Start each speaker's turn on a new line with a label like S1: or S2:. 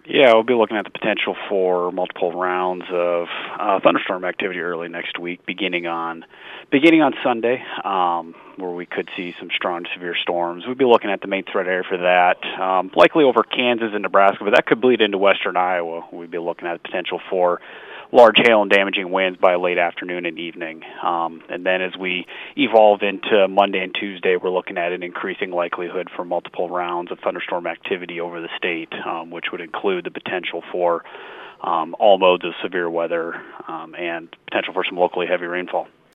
S1: Yeah, we'll be looking at the potential for multiple rounds of thunderstorm activity early next week, beginning on Sunday, where we could see some strong to severe storms. We'll be looking at the main threat area for that, likely over Kansas and Nebraska, but that could bleed into western Iowa. We'll be looking at the potential for large hail and damaging winds by late afternoon and evening. And then as we evolve into Monday and Tuesday, we're looking at an increasing likelihood for multiple rounds of thunderstorm activity over the state, which would include the potential for all modes of severe weather and potential for some locally heavy rainfall.